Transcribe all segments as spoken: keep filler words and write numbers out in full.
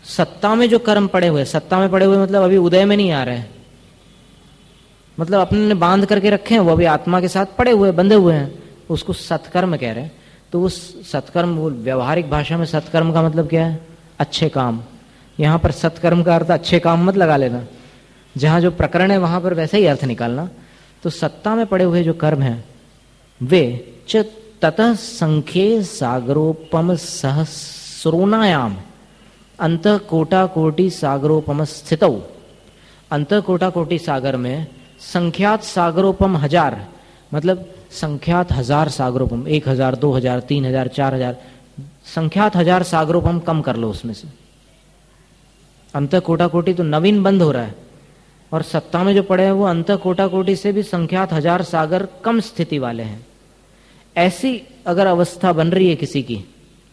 सत्ता में जो कर्म पड़े हुए, सत्ता में पड़े हुए मतलब अभी उदय में नहीं आ रहे हैं, मतलब अपने ने बांध करके रखे हैं, वो अभी आत्मा के साथ पड़े हुए बंधे हुए हैं, उसको सत्कर्म कह रहे हैं। तो वो सत्कर्म, वो व्यवहारिक भाषा में सत्कर्म का मतलब क्या है? अच्छे काम। यहाँ पर सत्कर्म का अर्थ अच्छे काम मत लगा लेना, जहाँ जो प्रकरण है वहां पर वैसे ही अर्थ निकालना। तो सत्ता में पड़े हुए जो कर्म हैं वे च ततः संख्ये सागरोपम सहस्रोनायाम अंत कोटा कोटि सागरोपम स्थितौ। अंत कोटा कोटि सागर में संख्यात सागरोपम हजार, मतलब संख्यात हजार सागरोपम, एक हजार, दो हजार, तीन हजार, चार हजार, संख्यात हजार सागरोपम कम कर लो उसमें से। अंत कोटा कोटि तो नवीन बंद हो रहा है, और सत्ता में जो पड़े हैं वो अंत कोटा कोटि से भी संख्यात हजार सागर कम स्थिति वाले हैं। ऐसी अगर अवस्था बन रही है किसी की,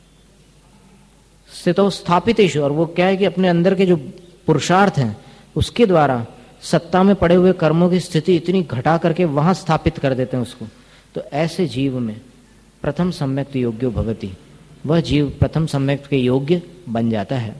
स्थितो स्थापितेषु, और वो क्या है कि अपने अंदर के जो पुरुषार्थ हैं उसके द्वारा सत्ता में पड़े हुए कर्मों की स्थिति इतनी घटा करके वहां स्थापित कर देते हैं उसको, तो ऐसे जीव में प्रथम सम्यक्त योग्यो भवति, वह जीव प्रथम सम्यक्त के योग्य बन जाता है।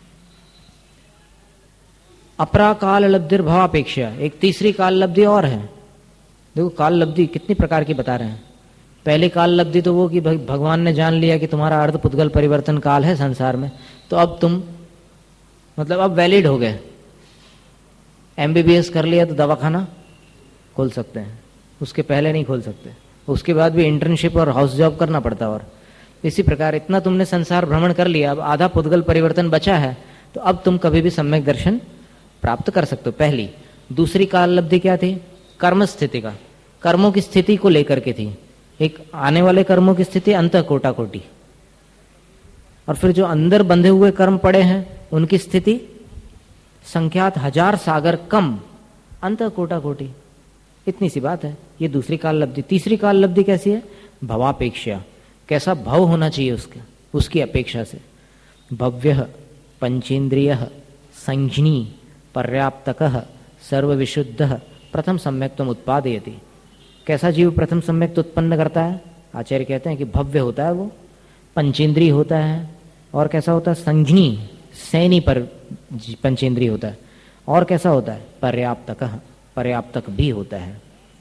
अपरा काल लब्धिर भावापेक्षा, एक तीसरी काल लब्धि और है। देखो काल लब्धि कितनी प्रकार की बता रहे हैं। पहली काल लब्धि तो वो कि भगवान ने जान लिया कि तुम्हारा अर्ध पुद्गल परिवर्तन काल है संसार में, तो अब तुम मतलब अब वैलिड हो गए, एमबीबीएस कर लिया तो दवाखाना खोल सकते हैं, उसके पहले नहीं खोल सकते, उसके बाद भी इंटर्नशिप और हाउस जॉब करना पड़ता। और इसी प्रकार इतना तुमने संसार भ्रमण कर लिया, अब आधा पुद्गल परिवर्तन बचा है, तो अब तुम कभी भी सम्यक दर्शन प्राप्त कर सकते हो। पहली। दूसरी काल लब्धि क्या थी? कर्म स्थिति का, कर्मों की स्थिति को लेकर के थी। एक आने वाले कर्मों की स्थिति अंत कोटा कोटि, और फिर जो अंदर बंधे हुए कर्म पड़े हैं उनकी स्थिति संख्यात हजार सागर कम अंत कोटा कोटि। इतनी सी बात है। ये दूसरी काल लब्धि। तीसरी काल लब्धि कैसी है? भवापेक्षा, कैसा भाव होना चाहिए उसके, उसकी अपेक्षा से। भव्य पंचेन्द्रिय संज्ञी पर्याप्तक सर्वविशुद्ध प्रथम सम्यक्त्वम उत्पादयति। कैसा जीव प्रथम सम्यक्त उत्पन्न करता है? आचार्य कहते हैं कि भव्य होता है वो, पंचेंद्रिय होता है, और कैसा होता है? संज्ञी, सैनी पर पंचेंद्रिय होता है, और कैसा होता है? पर्याप्तक, पर्याप्तक भी होता है।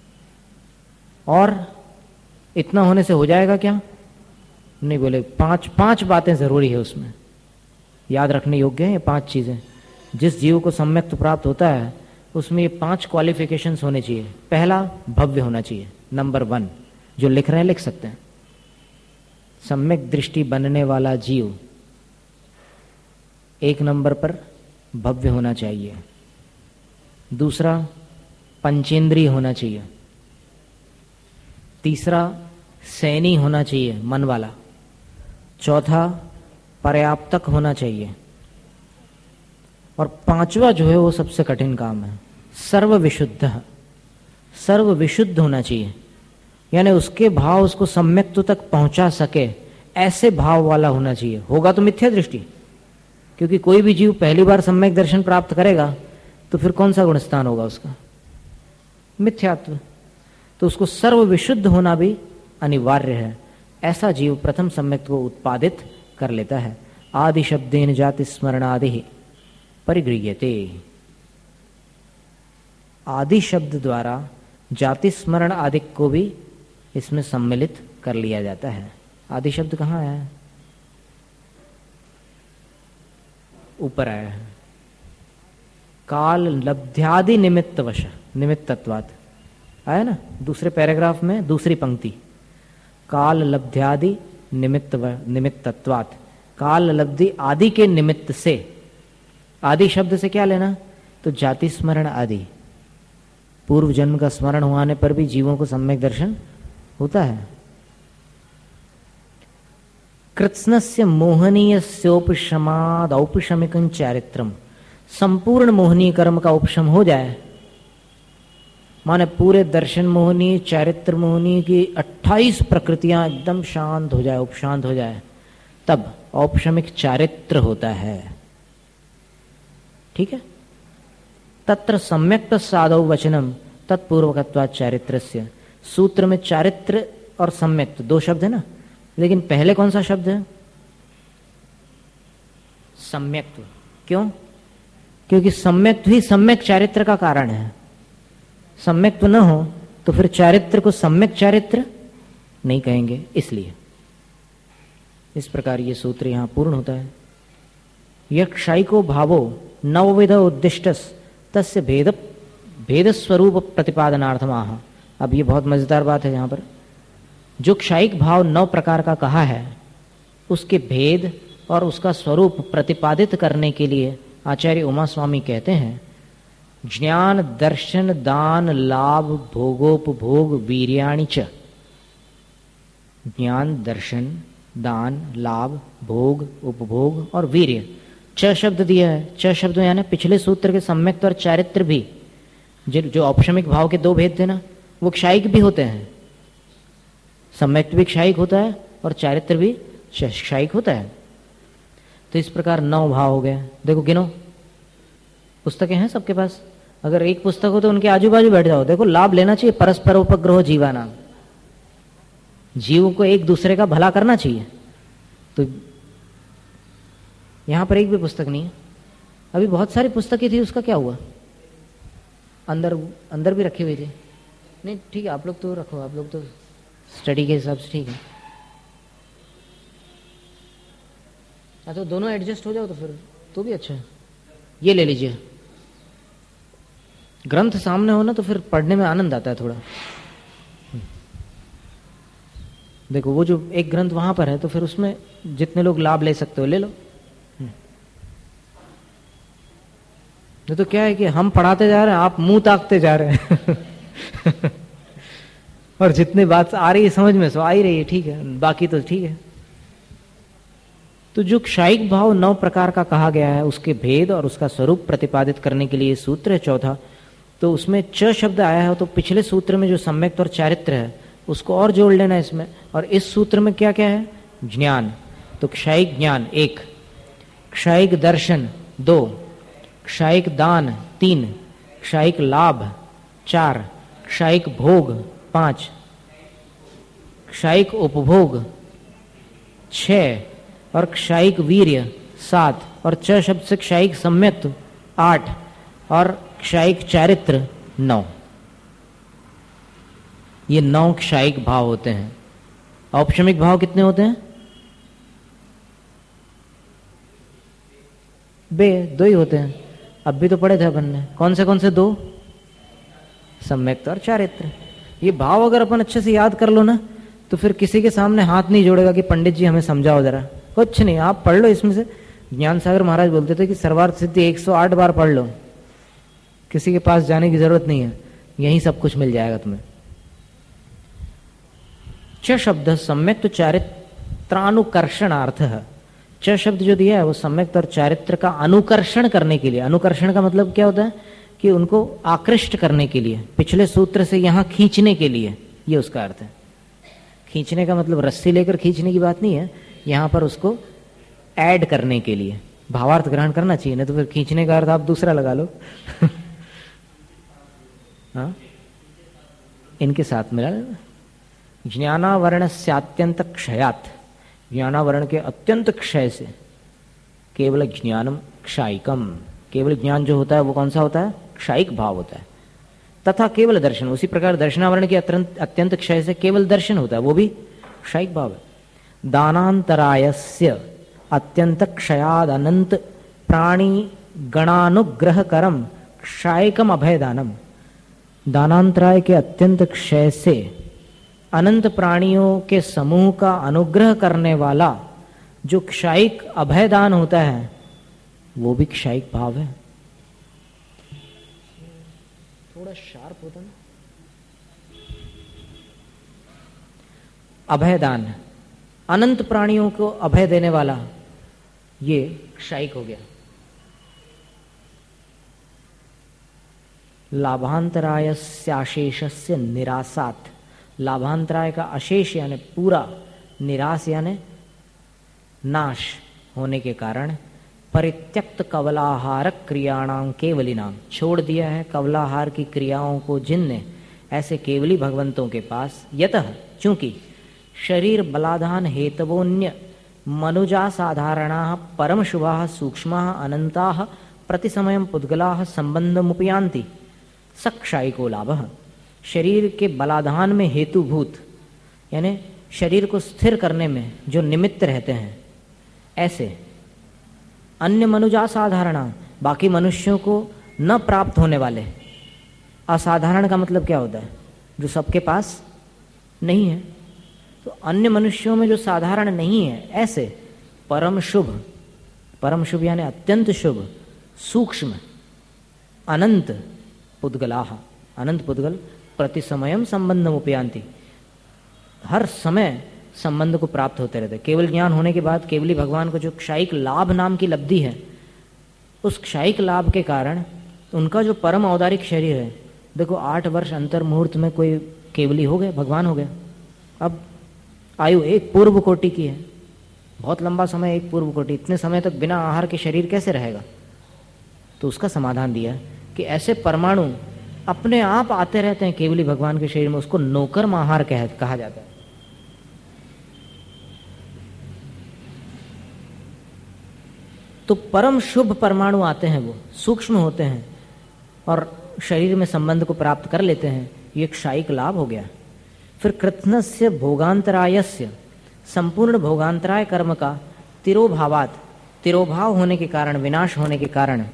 और इतना होने से हो जाएगा क्या? नहीं बोले, पांच पांच बातें जरूरी है उसमें, याद रखने योग्य है ये पांच चीजें। जिस जीव को सम्यक्त प्राप्त होता है उसमें ये पांच क्वालिफिकेशंस होने चाहिए। पहला, भव्य होना चाहिए, नंबर वन। जो लिख रहे हैं लिख सकते हैं। सम्यक दृष्टि बनने वाला जीव एक नंबर पर भव्य होना चाहिए। दूसरा, पंचेंद्रिय होना चाहिए। तीसरा, सैनी होना चाहिए, मन वाला। चौथा, पर्याप्तक होना चाहिए। और पांचवा जो है वो सबसे कठिन काम है, सर्व विशुद्ध। सर्व विशुद्ध होना चाहिए, यानी उसके भाव उसको सम्यक्त्व तक पहुंचा सके, ऐसे भाव वाला होना चाहिए। होगा तो मिथ्या दृष्टि, क्योंकि कोई भी जीव पहली बार सम्यक दर्शन प्राप्त करेगा तो फिर कौन सा गुणस्थान होगा उसका? मिथ्यात्व। तो उसको सर्व विशुद्ध होना भी अनिवार्य है। ऐसा जीव प्रथम सम्यक्त को उत्पादित कर लेता है। आदि शब्देन जाति स्मरणादि परिगृह्यते। आदि शब्द द्वारा जाति स्मरण आदि को भी इसमें सम्मिलित कर लिया जाता है। आदि शब्द कहाँ है? ऊपर आया है। काल लब्ध्यादि निमित्तवश, निमित्तत्वात् आया ना दूसरे पैराग्राफ में, दूसरी पंक्ति। काल लब्ध्यादि निमित्त निमित्तत्वात्, काल लब्धि आदि के निमित्त से। आदि शब्द से क्या लेना? तो जाति स्मरण आदि, पूर्व जन्म का स्मरण होने पर भी जीवों को सम्यक दर्शन होता है। कृत्स्नस्य मोहनीयस्योपशमाद औपशमिकं चारित्रम, संपूर्ण मोहनीय कर्म का उपशम हो जाए, माने पूरे दर्शन मोहनीय, चारित्र मोहनीय की अट्ठाईस प्रकृतियां एकदम शांत हो जाए, उपशांत हो जाए, तब औपशमिक चारित्र होता है। ठीक है। तत्र सम्यक्त साधौ वचनम तत्पूर्वकत्वात् चारित्रस्य। सूत्र में चारित्र और सम्यक्त दो शब्द है ना, लेकिन पहले कौन सा शब्द है? सम्यक्त। क्यों? क्योंकि सम्यक्त्व ही सम्यक चारित्र का कारण है। सम्यक्त्व न हो तो फिर चारित्र को सम्यक चारित्र नहीं कहेंगे, इसलिए इस प्रकार ये सूत्र यहां पूर्ण होता है। यह क्षयिको भावो नवविध उद्दिष्टस तस्य भेद भेद स्वरूप प्रतिपादनार्थमाह। अब ये बहुत मजेदार बात है यहां पर। जो क्षयिक भाव नौ प्रकार का कहा है, उसके भेद और उसका स्वरूप प्रतिपादित करने के लिए आचार्य उमा स्वामी कहते हैं, ज्ञान दर्शन दान लाभ भोगोपभोग वीर्याणि च। ज्ञान दर्शन दान लाभ भोग उपभोग और वीर्य, च शब्द दिया है। च शब्द यानी पिछले सूत्र के सम्यक्त और चारित्र भी, जो औपशमिक भाव के दो भेद थे ना, वो क्षयिक भी होते हैं। सम्यक्त भी क्षयिक होता है और चारित्र भी क्षयिक होता है। तो इस प्रकार नौ भाव हो गए। देखो गिनो, पुस्तकें हैं सबके पास। अगर एक पुस्तक हो तो उनके आजू बाजू बैठ जाओ। देखो, लाभ लेना चाहिए परस्पर उपग्रह जीवाना। जीव को एक दूसरे का भला करना चाहिए। तो यहां पर एक भी पुस्तक नहीं है। अभी बहुत सारी पुस्तकें थी, उसका क्या हुआ? अंदर अंदर भी रखी हुई थी। नहीं ठीक है, आप लोग तो रखो, आप लोग तो स्टडी के हिसाब से ठीक है। हाँ तो दोनों एडजस्ट हो जाओ तो फिर तो भी अच्छा है। ये ले लीजिए। ग्रंथ सामने हो ना तो फिर पढ़ने में आनंद आता है थोड़ा। देखो वो जो एक ग्रंथ वहां पर है तो फिर उसमें जितने लोग लाभ ले सकते हो ले लो। नहीं तो क्या है कि हम पढ़ाते जा रहे हैं, आप मुंह ताकते जा रहे हैं और जितनी बात आ रही है समझ में सो आ ही रही है, ठीक है, बाकी तो ठीक है। तो जो क्षयिक भाव नौ प्रकार का कहा गया है, उसके भेद और उसका स्वरूप प्रतिपादित करने के लिए सूत्र है चौथा। तो उसमें च शब्द आया है, तो पिछले सूत्र में जो सम्यक्त और चारित्र है उसको और जोड़ लेना इसमें। और इस सूत्र में क्या क्या है? ज्ञान। तो क्षयिक ज्ञान एक, क्षयिक दर्शन दो, क्षयिक दान तीन, क्षयिक लाभ चार, क्षयिक भोग पांच, क्षयिक उपभोग छह और क्षयिक वीर्य सात, और च शब्द से क्षयिक सम्यक्त आठ और क्षयिक चारित्र नौ। ये नौ क्षयिक भाव होते हैं। औपशमिक भाव कितने होते हैं? बे दो ही होते हैं। अब भी तो पढ़े थे अपन ने। कौन से कौन से दो? सम्यक्त और चारित्र। ये भाव अगर अपन अच्छे से याद कर लो ना तो फिर किसी के सामने हाथ नहीं जोड़ेगा कि पंडित जी हमें समझाओ जरा। कुछ नहीं, आप पढ़ लो इसमें से। ज्ञान सागर महाराज बोलते थे कि सर्वार्थ सिद्धि एक सौ आठ बार पढ़ लो, किसी के पास जाने की जरूरत नहीं है, यहीं सब कुछ मिल जाएगा तुम्हें। च शब्द सम्यक्त चारित्रानुकर्षणार्थ है। च शब्द जो दिया है वो सम्यक्त और चारित्र का अनुकर्षण करने के लिए। अनुकर्षण का मतलब क्या होता है? कि उनको आकृष्ट करने के लिए, पिछले सूत्र से यहां खींचने के लिए, ये उसका अर्थ है। खींचने का मतलब रस्सी लेकर खींचने की बात नहीं है, यहां पर उसको ऐड करने के लिए भावार्थ ग्रहण करना चाहिए, नहीं तो फिर खींचने का अर्थ आप दूसरा लगा लो। हाँ, इनके साथ मिला ज्ञानावरण से अत्यंत क्षयात, ज्ञानावरण के अत्यंत क्षय से, केवल ज्ञानम क्षायिकम, केवल ज्ञान जो होता है वो कौन सा होता है? क्षयिक भाव होता है। तथा केवल दर्शन, उसी प्रकार दर्शनावरण के अत्यंत क्षय से केवल दर्शन होता है, वो भी क्षयिक भाव है। दानांतरायस्य अत्यंत क्षयाद अनंत प्राणी गणानुग्रह करम क्षयिकम अभयदानम। दानांतराय के अत्यंत क्षय से अनंत प्राणियों के समूह का अनुग्रह करने वाला जो क्षयिक अभयदान होता है वो भी क्षयिक भाव है। थोड़ा शार्प होता ना। अभयदान, अनंत प्राणियों को अभय देने वाला, ये क्षयिक हो गया। लाभांतरायस्याशेषस्य निरासात, लाभांतराय का अशेष यानी पूरा, निराश यानी नाश होने के कारण परित्यक्त कवलाहार क्रियाणाम केवलिनाम, छोड़ दिया है कवलाहार की क्रियाओं को जिनने, ऐसे केवली भगवंतों के पास। यतः, चूंकि शरीर बलाधान हेतवोन्य मनुजा साधारणाः परम शुभाः सूक्ष्माः अनन्ताः प्रतिसमयं पुद्गलाः संबंधमुपयान्ति स क्षायिको लाभः। शरीर के बलाधान में हेतुभूत यानी शरीर को स्थिर करने में जो निमित्त रहते हैं, ऐसे अन्य मनुजा साधारणा, बाकी मनुष्यों को न प्राप्त होने वाले। असाधारण का मतलब क्या होता है? जो सबके पास नहीं है। तो अन्य मनुष्यों में जो साधारण नहीं है, ऐसे परम शुभ, परम शुभ यानी अत्यंत शुभ, सूक्ष्म, अनंत पुद्गलाः, अनंत पुद्गल प्रति समयम संबंधम उपयान्ति, हर समय संबंध को प्राप्त होते रहते। केवल ज्ञान होने के बाद केवली भगवान को जो क्षायिक लाभ नाम की लब्धि है, उस क्षायिक लाभ के कारण उनका जो परम औदारिक शरीर है, देखो आठ वर्ष अंतर मुहूर्त में कोई केवली हो गए, भगवान हो गया। अब आयु एक पूर्व कोटि की है, बहुत लंबा समय एक पूर्व कोटि, इतने समय तक बिना आहार के शरीर कैसे रहेगा? तो उसका समाधान दिया कि ऐसे परमाणु अपने आप आते रहते हैं केवली भगवान के शरीर में, उसको नौकर आहार कह कहा जाता है। तो परम शुभ परमाणु आते हैं, वो सूक्ष्म होते हैं और शरीर में संबंध को प्राप्त कर लेते हैं। ये क्षायिक लाभ हो गया। फिर कृत्स्नस्य भोगांतरायस्य, संपूर्ण भोगांतराय कर्म का तिरोभावात, तिरोभाव होने के कारण, विनाश होने के कारण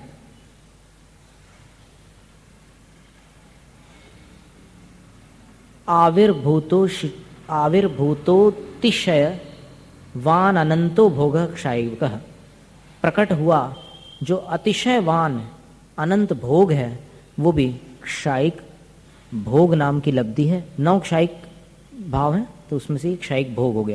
आविर्भूतो आविर्भूतोतिशय वान अनंतो भोग क्षायिक, प्रकट हुआ जो अतिशयवान अनंत भोग है, वो भी क्षायिक भोग नाम की लब्धि है। नौ क्षायिक भाव है, तो उसमें से क्षायिक भोग हो गया।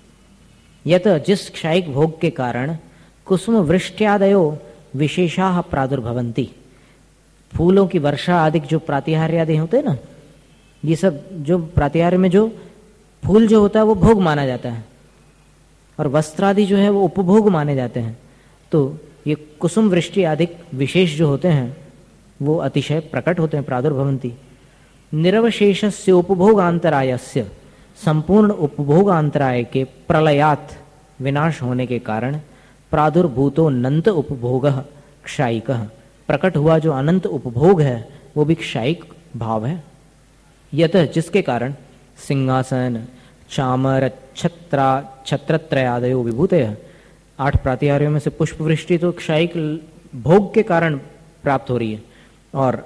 यत जिस क्षायिक भोग के कारण कुसुम वृष्ट्यादयो विशेषाः प्रादुर्भवन्ति, फूलों की वर्षा आदि जो प्रातिहार्य आदि होते हैं ना, ये सब जो प्रातिहार्य में जो फूल जो होता है वो भोग माना जाता है, और वस्त्र आदि जो है वो उपभोग माने जाते हैं। तो ये कुसुम वृष्टि आदि विशेष जो होते हैं वो अतिशय प्रकट होते हैं, प्रादुर्भवन्ति। निरवशेषस्य उपभोगांतरायस्य, संपूर्ण उपभोगांतराय के प्रलयात, विनाश होने के कारण प्रादुर्भूतो अनंत उपभोगः क्षायिकः, प्रकट हुआ जो अनंत उपभोग है वो भी क्षायिक भाव है। यत जिसके कारण सिंहासन चामर छत्रा छत्रत्रयादयो विभूतयः, आठ प्रातिहार्यों में से पुष्प वृष्टि तो क्षायिक भोग के कारण प्राप्त हो रही है, और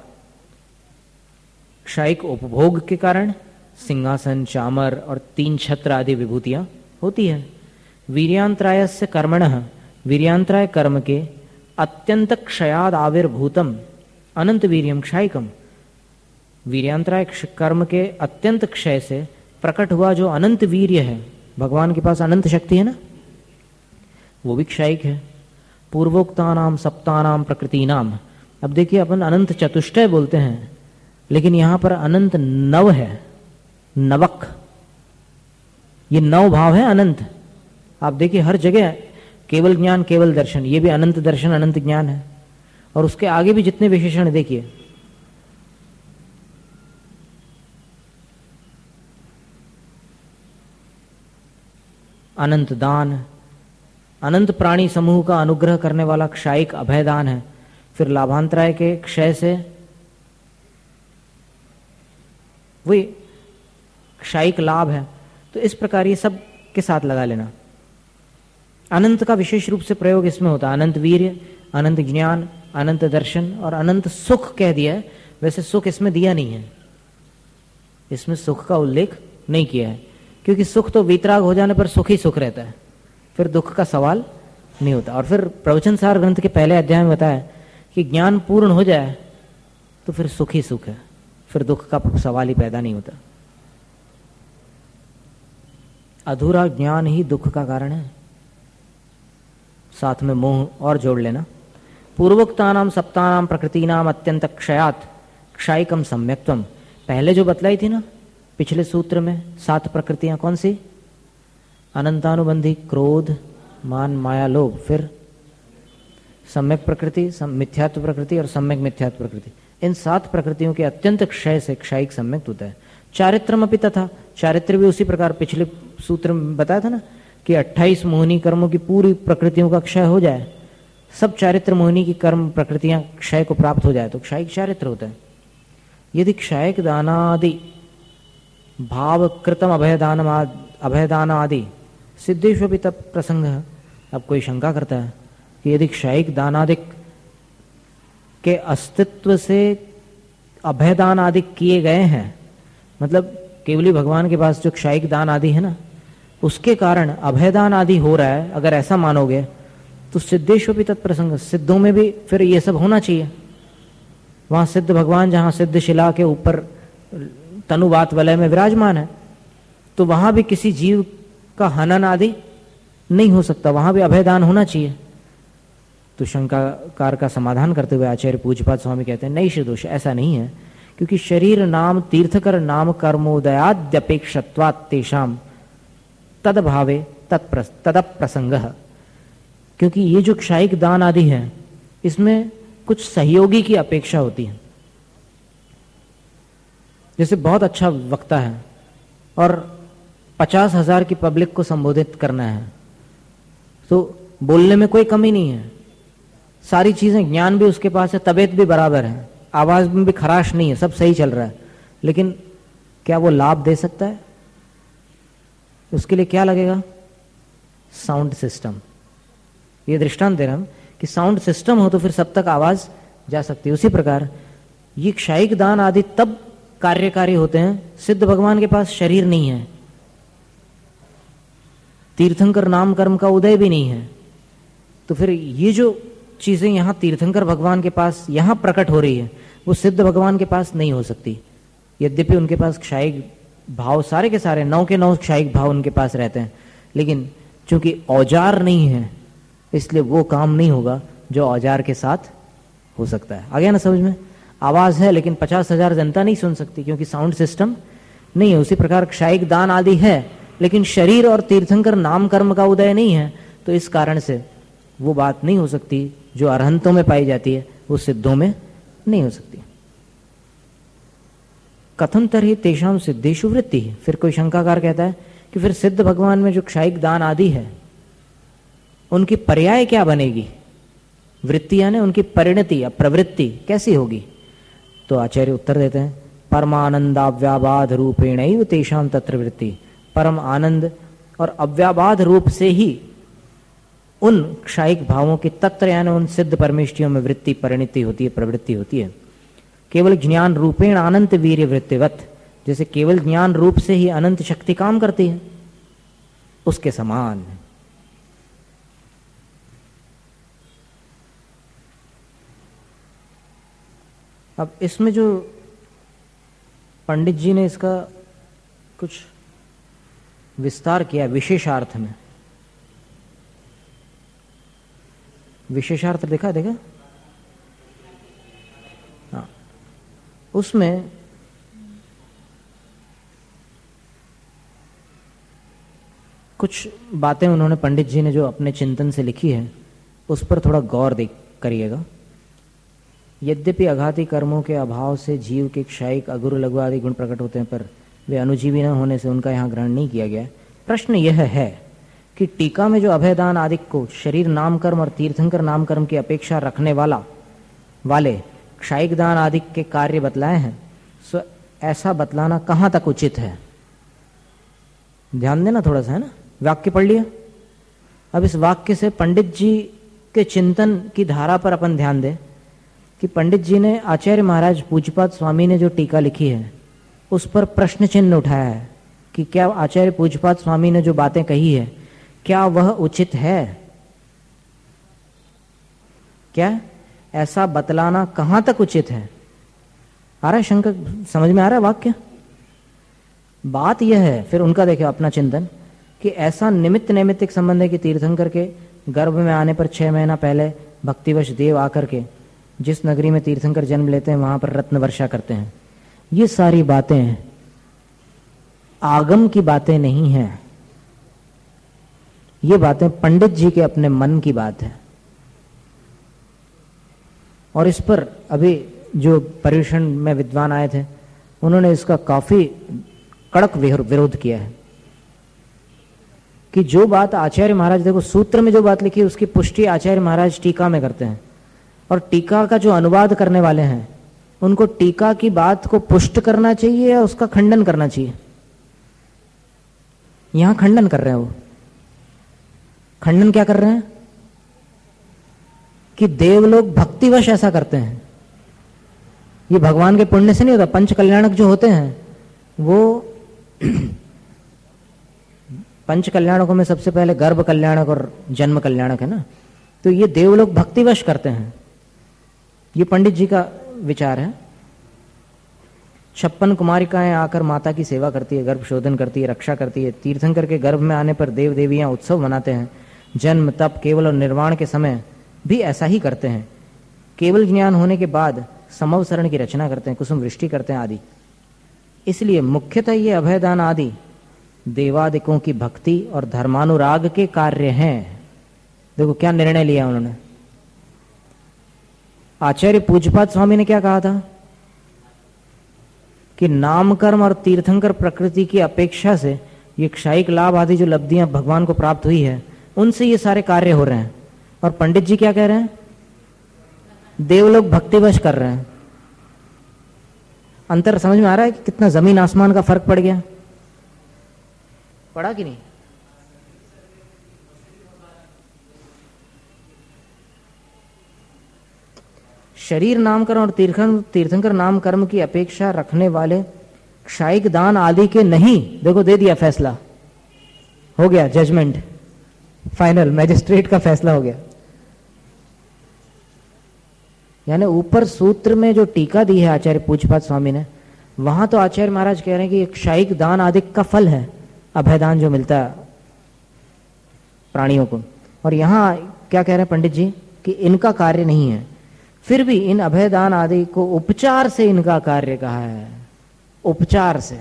क्षायिक उपभोग के कारण सिंहासन चामर और तीन छत्र आदि विभूतियां होती है। वीर्यांतरायस्य कर्मणः, वीर्यांतराय कर्म के अत्यंत क्षयाद आविर्भूतम अनंत वीर्यम क्षायिकम, वीर्यांतराय कर्म के अत्यंत क्षय से प्रकट हुआ जो अनंत वीर्य है, भगवान के पास अनंत शक्ति है ना, वो भी क्षायिक है। पूर्वोक्तानाम सप्तानाम प्रकृतिनाम, अब देखिए अपन अनंत चतुष्टय बोलते हैं, लेकिन यहां पर अनंत नव है, नवक, ये नव भाव है अनंत। आप देखिए हर जगह केवल ज्ञान केवल दर्शन, ये भी अनंत दर्शन अनंत ज्ञान है, और उसके आगे भी जितने विशेषण देखिए, अनंत दान, अनंत प्राणी समूह का अनुग्रह करने वाला क्षायिक अभयदान है। फिर लाभांतराय के क्षय से वही क्षायिक लाभ है। तो इस प्रकार ये सब के साथ लगा लेना। अनंत का विशेष रूप से प्रयोग इसमें होता है, अनंत वीर्य, अनंत ज्ञान, अनंत दर्शन और अनंत सुख कह दिया है। वैसे सुख इसमें दिया नहीं है, इसमें सुख का उल्लेख नहीं किया है, क्योंकि सुख तो वीतराग हो जाने पर सुख ही सुख रहता है, फिर दुख का सवाल नहीं होता। और फिर प्रवचन सार ग्रंथ के पहले अध्याय में बताया कि ज्ञान पूर्ण हो जाए तो फिर सुख ही सुख है, फिर दुख का सवाल ही पैदा नहीं होता। अधूरा ज्ञान ही दुख का कारण है। साथ में मोह और जोड़ लेना। पूर्वोक्तानाम सप्तानाम प्रकृतिनाम अत्यंत क्षयात क्षायिकम सम्यक्त्वम, पहले जो बतलाई थी ना पिछले सूत्र में, सात प्रकृतियां कौन सी? अनंतानुबंधी क्रोध मान माया लोभ, फिर सम्यक प्रकृति, मिथ्यात्व प्रकृति और सम्यक मिथ्यात्व प्रकृति। इन सात प्रकृतियों के अत्यंत क्षय से क्षायिक सम्यक्त होता है। चारित्रम अपि तथा, चारित्र भी उसी प्रकार पिछले सूत्र में बताया था ना, कि अट्ठाईस मोहिनी कर्मों की पूरी प्रकृतियों का क्षय हो जाए, सब चारित्र मोहिनी की कर्म प्रकृतियां क्षय को प्राप्त हो जाए तो क्षयिक चारित्र होता है। यदि क्षयिक दानादि भाव कृतम अभयदान अभयदान आदि सिद्धेशु भी तब प्रसंग है। अब कोई शंका करता है कि यदि क्षयिक दानादि के अस्तित्व से अभयदान आदि किए गए हैं, मतलब केवली भगवान के पास जो क्षयिक दान आदि है ना, उसके कारण अभयदान आदि हो रहा है, अगर ऐसा मानोगे तो सिद्धेश्वर भी तत्प्रसंग, सिद्धों में भी फिर ये सब होना चाहिए। वहां सिद्ध भगवान जहां सिद्ध शिला के ऊपर तनुवात वलय में विराजमान है, तो वहां भी किसी जीव का हनन आदि नहीं हो सकता, वहां भी अभयदान होना चाहिए। तो शंकाकार का समाधान करते हुए आचार्य पूज्यपाद स्वामी कहते हैं नहीं श्रीदोष, ऐसा नहीं है, क्योंकि शरीर नाम तीर्थकर नाम कर्मोदयाद्यपेक्षत्वात् तेषाम तदभावे तदप्रसंग, क्योंकि ये जो क्षयिक दान आदि है इसमें कुछ सहयोगी की अपेक्षा होती है। जैसे बहुत अच्छा वक्ता है और पचास हजार की पब्लिक को संबोधित करना है, तो बोलने में कोई कमी नहीं है, सारी चीजें, ज्ञान भी उसके पास है, तबीयत भी बराबर है, आवाज में भी खराश नहीं है, सब सही चल रहा है, लेकिन क्या वो लाभ दे सकता है? उसके लिए क्या लगेगा? Sound system. ये दृष्टांत दे रहा हूं कि साउंड सिस्टम हो तो फिर सब तक आवाज जा सकती है। उसी प्रकार ये क्षयिक दान आदि तब कार्यकारी होते हैं, सिद्ध भगवान के पास शरीर नहीं है, तीर्थंकर नाम कर्म का उदय भी नहीं है, तो फिर ये जो चीजें यहां तीर्थंकर भगवान के पास यहां प्रकट हो रही है वो सिद्ध भगवान के पास नहीं हो सकती। यद्यपि उनके पास क्षयिक भाव सारे के सारे नौ के नौ क्षयिक भाव उनके पास रहते हैं, लेकिन चूंकि औजार नहीं है इसलिए वो काम नहीं होगा जो औजार के साथ हो सकता है। आ गया ना समझ में? आवाज है लेकिन पचास हजार जनता नहीं सुन सकती क्योंकि साउंड सिस्टम नहीं है। उसी प्रकार क्षयिक दान आदि है लेकिन शरीर और तीर्थंकर नाम कर्म का उदय नहीं है, तो इस कारण से वो बात नहीं हो सकती जो अरहंतों में पाई जाती है वो सिद्धों में नहीं हो सकती। कथम तरहि तेषाम सिद्धेषु वृत्ति। फिर कोई शंकाकार कहता है कि फिर सिद्ध भगवान में जो क्षयिक दान आदि है उनकी पर्याय क्या बनेगी? वृत्ति यानी उनकी परिणति या प्रवृत्ति कैसी होगी? तो आचार्य उत्तर देते हैं परमानंदाव्याबाध रूपेण तेषाम तत्र वृत्ति। परम आनंद और अव्याबाध रूप से ही उन क्षयिक भावों की तत्र यानी उन सिद्ध परमेष्टियों में वृत्ति परिणति होती है, प्रवृत्ति होती है। केवल ज्ञान रूपेण अनंत वीर्य वृत्तिवत, जैसे केवल ज्ञान रूप से ही अनंत शक्ति काम करती है उसके समान। अब इसमें जो पंडित जी ने इसका कुछ विस्तार किया विशेषार्थ में, विशेषार्थ देखा देखा हाँ, उसमें कुछ बातें उन्होंने पंडित जी ने जो अपने चिंतन से लिखी है उस पर थोड़ा गौर देख करिएगा। यद्यपि अघाती कर्मों के अभाव से जीव के क्षयिक अगुरु लघु आदि गुण प्रकट होते हैं, पर वे अनुजीवी न होने से उनका यहाँ ग्रहण नहीं किया गया। प्रश्न यह है कि टीका में जो अभयदान आदि को शरीर नाम कर्म और तीर्थंकर नाम कर्म की अपेक्षा रखने वाला वाले क्षयिक दान आदि के कार्य बतलाए हैं, सो ऐसा बतलाना कहाँ तक उचित है? ध्यान देना थोड़ा सा, है ना? वाक्य पढ़ लिया। अब इस वाक्य से पंडित जी के चिंतन की धारा पर अपन ध्यान दें कि पंडित जी ने आचार्य महाराज पूज्यपाद स्वामी ने जो टीका लिखी है उस पर प्रश्न चिन्ह उठाया है कि क्या आचार्य पूज्यपाद स्वामी ने जो बातें कही है क्या वह उचित है? क्या ऐसा बतलाना कहां तक उचित है? आ रहा है शंकर? समझ में आ रहा है वाक्य? बात यह है, फिर उनका देखिए अपना चिंतन, कि ऐसा निमित्त नैमित्तिक संबंध है कि तीर्थंकर के गर्भ में आने पर छह महीना पहले भक्तिवश देव आकर के जिस नगरी में तीर्थंकर जन्म लेते हैं वहां पर रत्न वर्षा करते हैं। ये सारी बातें आगम की बातें नहीं हैं, ये बातें पंडित जी के अपने मन की बात है। और इस पर अभी जो पर्यूषण में विद्वान आए थे उन्होंने इसका काफी कड़क विरोध किया है कि जो बात आचार्य महाराज, देखो सूत्र में जो बात लिखी है उसकी पुष्टि आचार्य महाराज टीका में करते हैं, और टीका का जो अनुवाद करने वाले हैं उनको टीका की बात को पुष्ट करना चाहिए या उसका खंडन करना चाहिए? यहां खंडन कर रहे हैं वो। खंडन क्या कर रहे हैं? कि देव लोग भक्तिवश ऐसा करते हैं, ये भगवान के पुण्य से नहीं होता। पंच कल्याणक जो होते हैं वो पंच कल्याणकों में सबसे पहले गर्भ कल्याणक और जन्म कल्याणक है ना, तो ये देव लोग भक्तिवश करते हैं। ये पंडित जी का विचार है। छप्पन कुमारिकाएं आकर माता की सेवा करती है, गर्भ शोधन करती है, रक्षा करती है। तीर्थंकर के गर्भ में आने पर देव देवियां उत्सव मनाते हैं। जन्म, तप, केवल और निर्वाण के समय भी ऐसा ही करते हैं। केवल ज्ञान होने के बाद समवसरण की रचना करते हैं, कुसुम वृष्टि करते हैं आदि। इसलिए मुख्यतः ये अभयदान आदि देवादिकों की भक्ति और धर्मानुराग के कार्य हैं। देखो क्या निर्णय लिया उन्होंने। आचार्य पूज्यपाद स्वामी ने क्या कहा था कि नामकर्म और तीर्थंकर प्रकृति की अपेक्षा से ये क्षायिक लाभ आदि जो लब्धियां भगवान को प्राप्त हुई है उनसे ये सारे कार्य हो रहे हैं। और पंडित जी क्या कह रहे हैं? देवलोग भक्तिवश कर रहे हैं। अंतर समझ में आ रहा है कि कितना जमीन आसमान का फर्क पड़ गया? पड़ा कि नहीं? शरीर नामकर्म और तीर्थंकर तीर्थंकर नाम कर्म की अपेक्षा रखने वाले क्षायिक दान आदि के नहीं। देखो दे दिया फैसला, हो गया जजमेंट फाइनल, मैजिस्ट्रेट का फैसला हो गया। यानी ऊपर सूत्र में जो टीका दी है आचार्य पूज्यपाद स्वामी ने, वहां तो आचार्य महाराज कह रहे हैं कि एक क्षायिक दान आदि का फल है अभयदान जो मिलता है प्राणियों को, और यहां क्या कह रहे हैं पंडित जी कि इनका कार्य नहीं है। फिर भी इन अभयदान आदि को उपचार से इनका कार्य कहा है, उपचार से।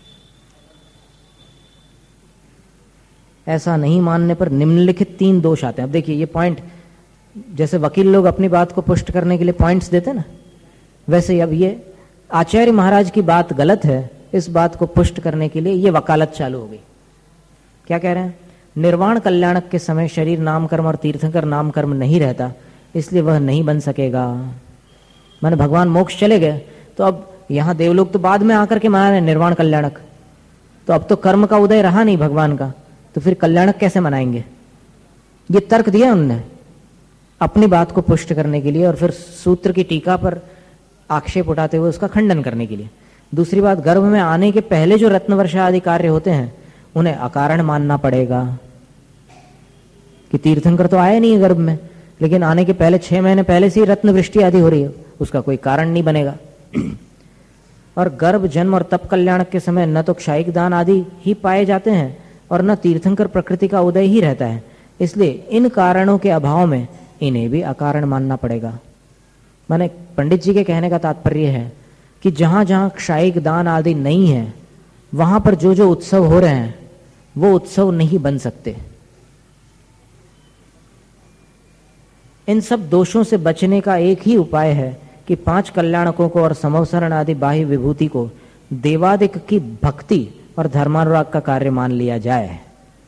ऐसा नहीं मानने पर निम्नलिखित तीन दोष आते हैं। अब देखिए ये पॉइंट, जैसे वकील लोग अपनी बात को पुष्ट करने के लिए पॉइंट्स देते ना, वैसे अब ये आचार्य महाराज की बात गलत है, इस बात को पुष्ट करने के लिए ये वकालत चालू हो गई। क्या कह रहे हैं? निर्वाण कल्याणक के समय शरीर नामकर्म और तीर्थंकर नामकर्म नहीं रहता, इसलिए वह नहीं बन सकेगा। माने भगवान मोक्ष चले गए तो अब यहां देवलोग तो बाद में आकर के मना रहे निर्वाण कल्याणक, तो अब तो कर्म का उदय रहा नहीं भगवान का, तो फिर कल्याणक कैसे मनाएंगे? ये तर्क दिया उन्होंने अपनी बात को पुष्ट करने के लिए, और फिर सूत्र की टीका पर आक्षेप उठाते हुए उसका खंडन करने के लिए। दूसरी बात, गर्भ में आने के पहले जो रत्नवर्षा आदि कार्य होते हैं उन्हें अकारण मानना पड़ेगा कि तीर्थंकर तो आए नहीं गर्भ में, लेकिन आने के पहले छह महीने पहले से ही रत्न वृष्टि आदि हो रही है, उसका कोई कारण नहीं बनेगा। और गर्भ, जन्म और तप कल्याणक के समय न तो क्षायिक दान आदि ही पाए जाते हैं और न तीर्थंकर प्रकृति का उदय ही रहता है, इसलिए इन कारणों के अभाव में इन्हें भी अकारण मानना पड़ेगा। माने पंडित जी के कहने का तात्पर्य है कि जहां जहां क्षायिक दान आदि नहीं है वहां पर जो जो उत्सव हो रहे हैं वो उत्सव नहीं बन सकते। इन सब दोषों से बचने का एक ही उपाय है कि पांच कल्याणकों को और समवसरण आदि बाह्य विभूति को देवादिक की भक्ति और धर्मानुराग का कार्य मान लिया जाए।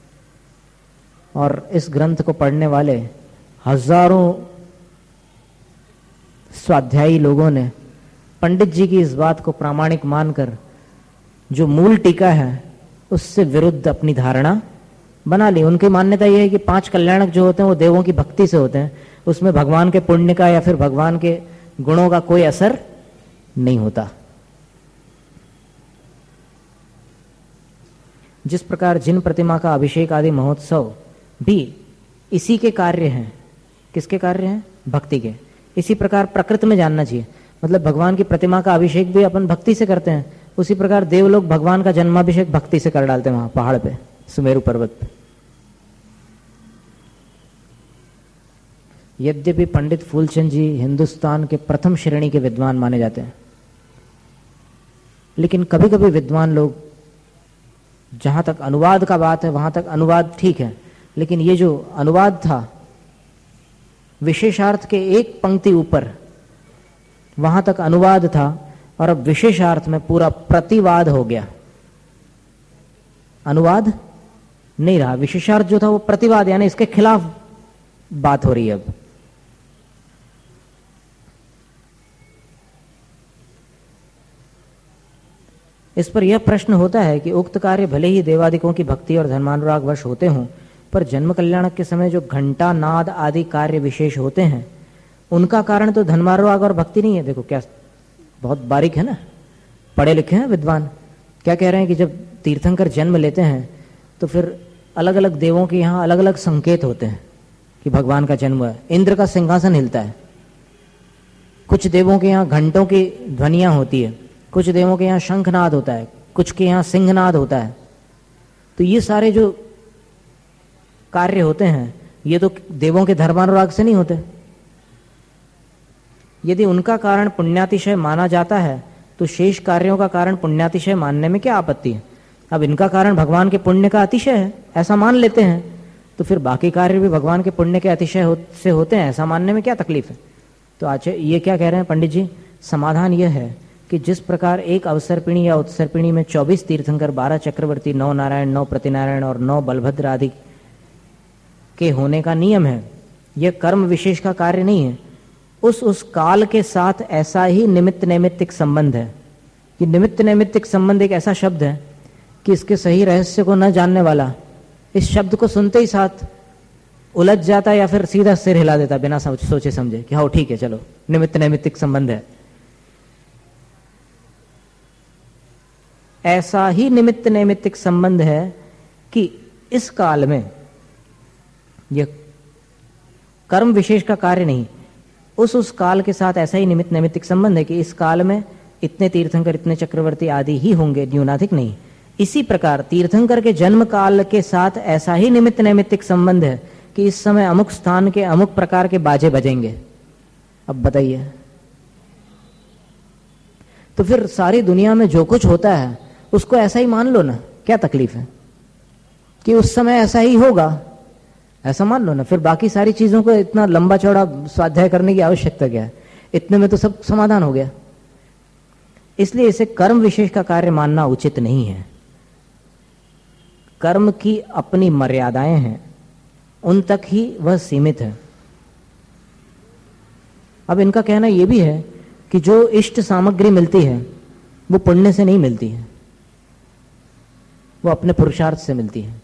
और इस ग्रंथ को पढ़ने वाले हजारों स्वाध्यायी लोगों ने पंडित जी की इस बात को प्रामाणिक मानकर जो मूल टीका है उससे विरुद्ध अपनी धारणा बना ली। उनकी मान्यता यह है कि पांच कल्याणक जो होते हैं वो देवों की भक्ति से होते हैं, उसमें भगवान के पुण्य का या फिर भगवान के गुणों का कोई असर नहीं होता। जिस प्रकार जिन प्रतिमा का अभिषेक आदि महोत्सव भी इसी के कार्य हैं, किसके कार्य हैं? भक्ति के। इसी प्रकार प्रकृति में जानना चाहिए, मतलब भगवान की प्रतिमा का अभिषेक भी अपन भक्ति से करते हैं, उसी प्रकार देव लोग भगवान का जन्माभिषेक भक्ति से कर डालते हैं वहां पहाड़ पे, सुमेरु पर्वत पे। यद्यपि पंडित फूलचंद जी हिंदुस्तान के प्रथम श्रेणी के विद्वान माने जाते हैं, लेकिन कभी कभी विद्वान लोग, जहां तक अनुवाद का बात है वहां तक अनुवाद ठीक है, लेकिन ये जो अनुवाद था विशेषार्थ के एक पंक्ति ऊपर, वहां तक अनुवाद था और अब विशेषार्थ में पूरा प्रतिवाद हो गया। अनुवाद नहीं रहा। विशेषार्थ जो था वो प्रतिवाद, यानी इसके खिलाफ बात हो रही है अब। इस पर यह प्रश्न होता है कि उक्त कार्य भले ही देवादिकों की भक्ति और धर्मानुराग वश होते हों, पर जन्म कल्याणक के समय जो घंटा नाद आदि कार्य विशेष होते हैं, उनका कारण तो धर्मानुराग और भक्ति नहीं है। देखो क्या बहुत बारीक है ना, पढ़े लिखे हैं विद्वान। क्या कह रहे हैं कि जब तीर्थंकर जन्म लेते हैं तो फिर अलग अलग देवों के यहाँ अलग अलग संकेत होते हैं कि भगवान का जन्म हुआ है। इंद्र का सिंहासन हिलता है, कुछ देवों के यहाँ घंटों की ध्वनियां होती है, कुछ देवों के यहाँ शंखनाद होता है, कुछ के यहाँ सिंहनाद होता है। तो ये सारे जो कार्य होते हैं ये तो देवों के धर्मानुराग से नहीं होते। यदि उनका कारण पुण्यातिशय माना जाता है तो शेष कार्यों का कारण पुण्यातिशय मानने में क्या आपत्ति है। अब इनका कारण भगवान के पुण्य का अतिशय है ऐसा मान लेते हैं, तो फिर बाकी कार्य भी भगवान के पुण्य के अतिशय हो, से होते हैं ऐसा मानने में क्या तकलीफ है। तो आचार्य ये क्या कह रहे हैं पंडित जी, समाधान यह है कि जिस प्रकार एक अवसर्पिणी या उत्सर्पिणी में चौबीस तीर्थंकर, बारह चक्रवर्ती, नौ नारायण, नौ प्रतिनारायण और नौ बलभद्र आदि के होने का नियम है, यह कर्म विशेष का कार्य नहीं है। उस उस काल के साथ ऐसा ही निमित्त नैमित्तिक संबंध है। कि निमित्त नैमित्तिक संबंध एक ऐसा शब्द है कि इसके सही रहस्य को न जानने वाला इस शब्द को सुनते ही साथ उलझ जाता या फिर सीधा सिर हिला देता बिना सोचे समझे कि हाँ ठीक है चलो निमित्त नैमित्तिक संबंध है। ऐसा ही निमित्त नैमित्तिक संबंध है कि इस काल में यह कर्म विशेष का कार्य नहीं, उस उस काल के साथ ऐसा ही निमित्त नैमित्तिक संबंध है कि इस काल में इतने तीर्थंकर, इतने चक्रवर्ती आदि ही होंगे, न्यूनाधिक नहीं। इसी प्रकार तीर्थंकर के जन्म काल के साथ ऐसा ही निमित्त नैमित्तिक संबंध है कि इस समय अमुक स्थान के अमुक प्रकार के बाजे बजेंगे। अब बताइए, तो फिर सारी दुनिया में जो कुछ होता है उसको ऐसा ही मान लो ना, क्या तकलीफ है कि उस समय ऐसा ही होगा, ऐसा मान लो ना। फिर बाकी सारी चीजों को इतना लंबा चौड़ा स्वाध्याय करने की आवश्यकता क्या है, इतने में तो सब समाधान हो गया। इसलिए इसे कर्म विशेष का कार्य मानना उचित नहीं है। कर्म की अपनी मर्यादाएं हैं, उन तक ही वह सीमित है। अब इनका कहना यह भी है कि जो इष्ट सामग्री मिलती है वो पुण्य से नहीं मिलती है, वो अपने पुरुषार्थ से मिलती है।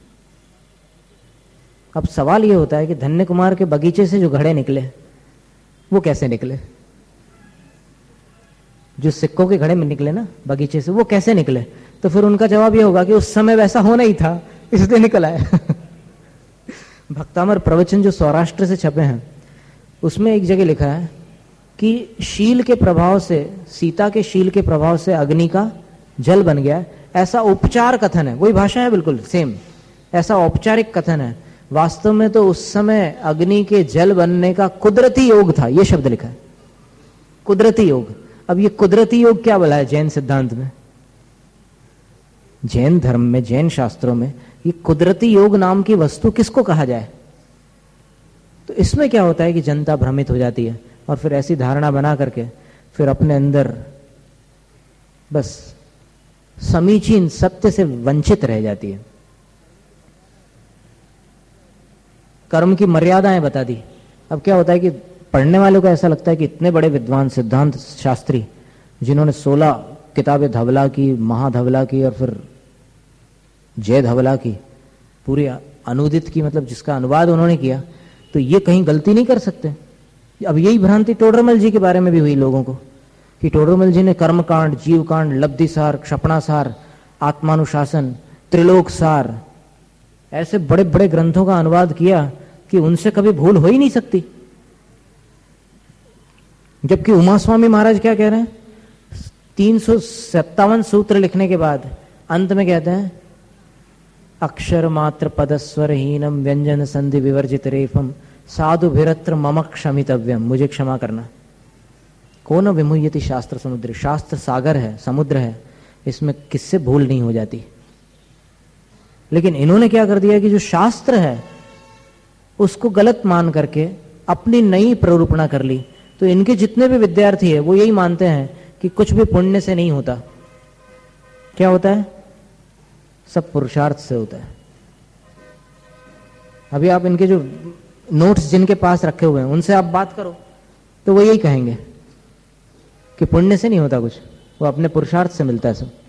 अब सवाल यह होता है कि धन्य कुमार के बगीचे से जो घड़े निकले वो कैसे निकले, जो सिक्कों के घड़े में निकले ना बगीचे से, वो कैसे निकले। तो फिर उनका जवाब यह होगा कि उस समय वैसा होना ही था इसलिए निकल आया। भक्तामर प्रवचन जो सौराष्ट्र से छपे हैं उसमें एक जगह लिखा है कि शील के प्रभाव से, सीता के शील के प्रभाव से अग्नि का जल बन गया, ऐसा उपचार कथन है। वही भाषा है बिल्कुल सेम, ऐसा औपचारिक कथन है। वास्तव में तो उस समय अग्नि के जल बनने का कुदरती योग था, यह शब्द लिखा है, कुदरती योग। अब ये कुदरती योग क्या बोला है जैन सिद्धांत में, जैन धर्म में, जैन शास्त्रों में ये कुदरती योग नाम की वस्तु किसको कहा जाए। तो इसमें क्या होता है कि जनता भ्रमित हो जाती है और फिर ऐसी धारणा बना करके फिर अपने अंदर बस समीचीन सत्य से वंचित रह जाती है। कर्म की मर्यादाएं बता दी। अब क्या होता है कि पढ़ने वालों को ऐसा लगता है कि इतने बड़े विद्वान सिद्धांत शास्त्री जिन्होंने सोलह किताबें धवला की, महाधवला की और फिर जय धवला की, पूरी अनुदित की, मतलब जिसका अनुवाद उन्होंने किया, तो ये कहीं गलती नहीं कर सकते। अब यही भ्रांति टोडरमल जी के बारे में भी हुई लोगों को कि टोडरमल जी ने कर्मकांड, जीवकांड, लब्धिसार, क्षपणासार, आत्मानुशासन, त्रिलोक सार, ऐसे बड़े बड़े ग्रंथों का अनुवाद किया कि उनसे कभी भूल हो ही नहीं सकती। जबकि उमा स्वामी महाराज क्या कह रहे हैं, तीन सौ सत्तावन सूत्र लिखने के बाद अंत में कहते हैं अक्षर मात्र पदस्वरहीनम व्यंजन संधि विवर्जित रेफम साधु भिरत्र मम क्षमितव्यम, मुझे क्षमा करना। कौन विमुह्यति शास्त्र समुद्र, शास्त्र सागर है, समुद्र है, इसमें किससे भूल नहीं हो जाती। लेकिन इन्होंने क्या कर दिया कि जो शास्त्र है उसको गलत मान करके अपनी नई प्ररूपणा कर ली। तो इनके जितने भी विद्यार्थी है वो यही मानते हैं कि कुछ भी पुण्य से नहीं होता, क्या होता है, सब पुरुषार्थ से होता है। अभी आप इनके जो नोट्स जिनके पास रखे हुए हैं उनसे आप बात करो तो वो यही कहेंगे कि पुण्य से नहीं होता कुछ, वो अपने पुरुषार्थ से मिलता है सब।